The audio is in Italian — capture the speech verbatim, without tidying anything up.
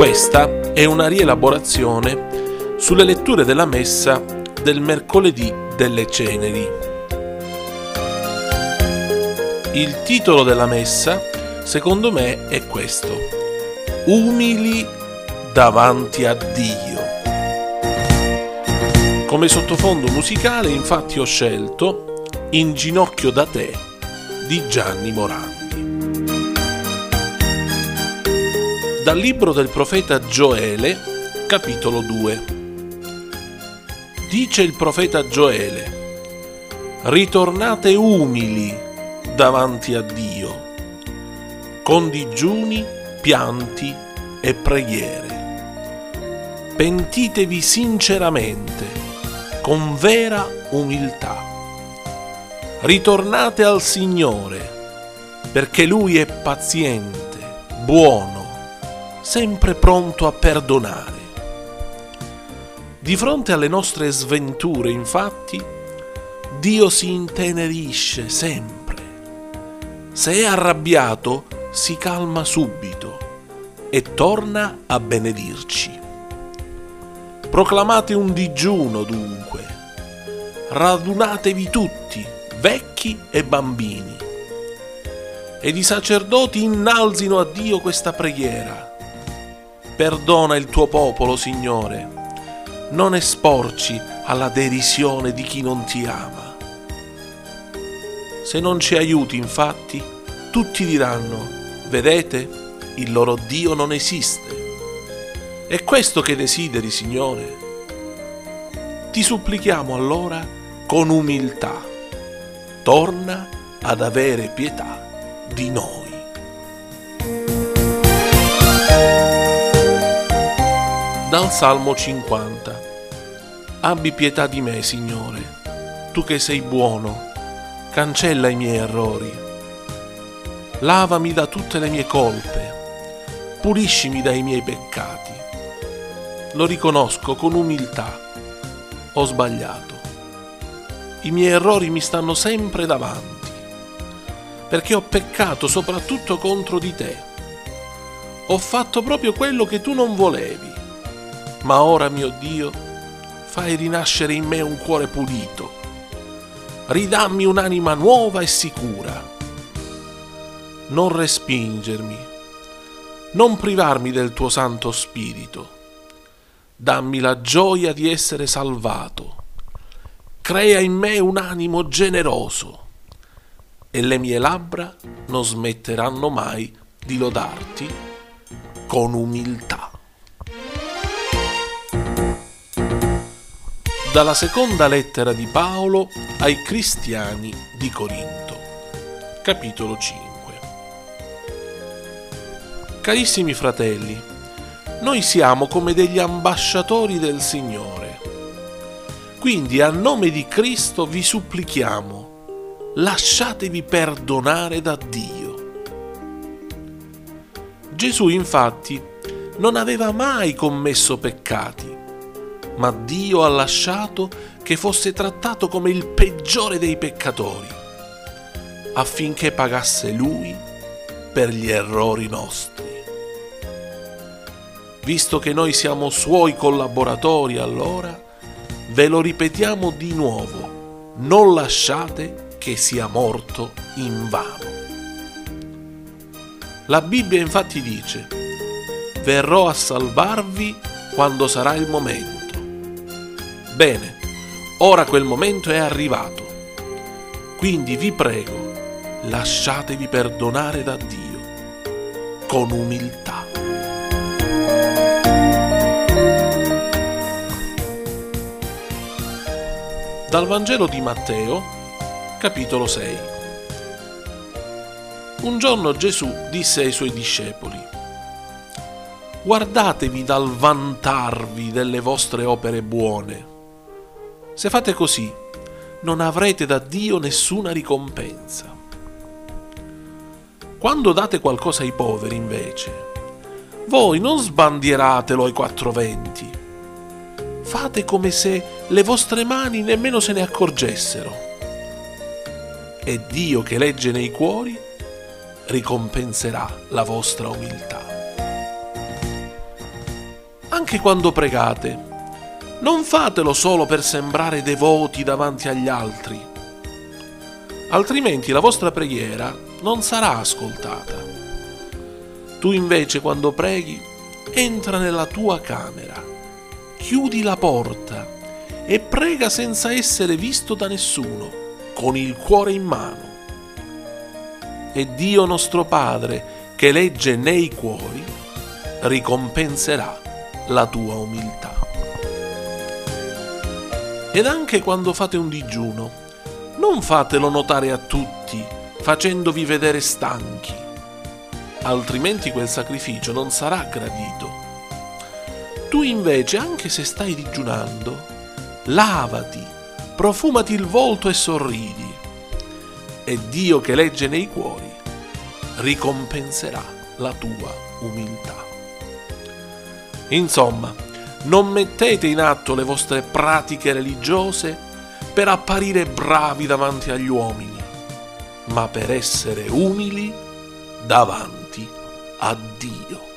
Questa è una rielaborazione sulle letture della Messa del mercoledì delle Ceneri. Il titolo della Messa, secondo me, è questo: Umili davanti a Dio. Come sottofondo musicale, infatti, ho scelto In ginocchio da te di Gianni Morandi. Dal libro del profeta Gioele, capitolo due. Dice il profeta Gioele: ritornate umili davanti a Dio, con digiuni, pianti e preghiere. Pentitevi sinceramente, con vera umiltà. Ritornate al Signore, perché Lui è paziente, buono, sempre pronto a perdonare. Di fronte alle nostre sventure, infatti, Dio si intenerisce sempre. Se è arrabbiato, si calma subito e torna a benedirci. Proclamate un digiuno, dunque. Radunatevi tutti, vecchi e bambini, ed i sacerdoti innalzino a Dio questa preghiera: perdona il tuo popolo, Signore, non esporci alla derisione di chi non ti ama. Se non ci aiuti, infatti, tutti diranno: vedete, il loro Dio non esiste. È questo che desideri, Signore? Ti supplichiamo allora con umiltà: torna ad avere pietà di noi. Dal Salmo cinquanta. Abbi pietà di me, Signore, tu che sei buono, cancella i miei errori. Lavami da tutte le mie colpe, puliscimi dai miei peccati. Lo riconosco con umiltà, ho sbagliato. I miei errori mi stanno sempre davanti, perché ho peccato soprattutto contro di te. Ho fatto proprio quello che tu non volevi. Ma ora, mio Dio, fai rinascere in me un cuore pulito. Ridammi un'anima nuova e sicura. Non respingermi, non privarmi del tuo Santo Spirito. Dammi la gioia di essere salvato. Crea in me un animo generoso, e le mie labbra non smetteranno mai di lodarti con umiltà. Dalla seconda lettera di Paolo ai cristiani di Corinto, capitolo cinque. Carissimi fratelli, noi siamo come degli ambasciatori del Signore. Quindi, a nome di Cristo vi supplichiamo: lasciatevi perdonare da Dio. Gesù, infatti, non aveva mai commesso peccati, ma Dio ha lasciato che fosse trattato come il peggiore dei peccatori, affinché pagasse Lui per gli errori nostri. Visto che noi siamo Suoi collaboratori, allora, ve lo ripetiamo di nuovo: non lasciate che sia morto invano. La Bibbia infatti dice: verrò a salvarvi quando sarà il momento. Bene, ora quel momento è arrivato. Quindi vi prego, lasciatevi perdonare da Dio con umiltà. Dal Vangelo di Matteo, capitolo sei. Un giorno Gesù disse ai Suoi discepoli: guardatevi dal vantarvi delle vostre opere buone. Se fate così, non avrete da Dio nessuna ricompensa. Quando date qualcosa ai poveri, invece, voi non sbandieratelo ai quattro venti. Fate come se le vostre mani nemmeno se ne accorgessero. E Dio, che legge nei cuori, ricompenserà la vostra umiltà. anche quando pregate, non fatelo solo per sembrare devoti davanti agli altri, altrimenti la vostra preghiera non sarà ascoltata. Tu invece, quando preghi, entra nella tua camera, chiudi la porta e prega senza essere visto da nessuno, con il cuore in mano. E Dio nostro Padre, che legge nei cuori, ricompenserà la tua umiltà. Ed anche quando fate un digiuno, non fatelo notare a tutti, facendovi vedere stanchi, altrimenti quel sacrificio non sarà gradito. Tu invece, anche se stai digiunando, lavati, profumati il volto e sorridi, e Dio, che legge nei cuori, ricompenserà la tua umiltà. Insomma, non mettete in atto le vostre pratiche religiose per apparire bravi davanti agli uomini, ma per essere umili davanti a Dio.